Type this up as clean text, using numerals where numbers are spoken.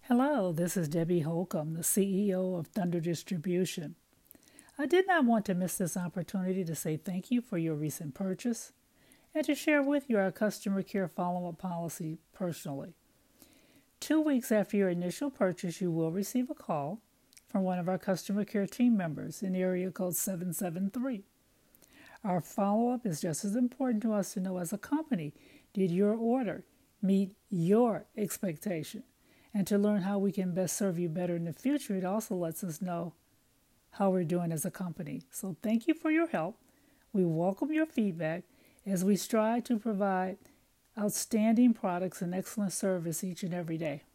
Hello, this is Debbie Holcomb, the CEO of Thunder Distribution. I did not want to miss this opportunity to say thank you for your recent purchase and to share with you our customer care follow-up policy personally. 2 weeks after your initial purchase, you will receive a call from one of our customer care team members in area code 773. Our follow-up is just as important to us to know as a company, did your order meet your expectation? And to learn how we can best serve you better in the future, it also lets us know how we're doing as a company. So thank you for your help. We welcome your feedback as we strive to provide outstanding products and excellent service each and every day.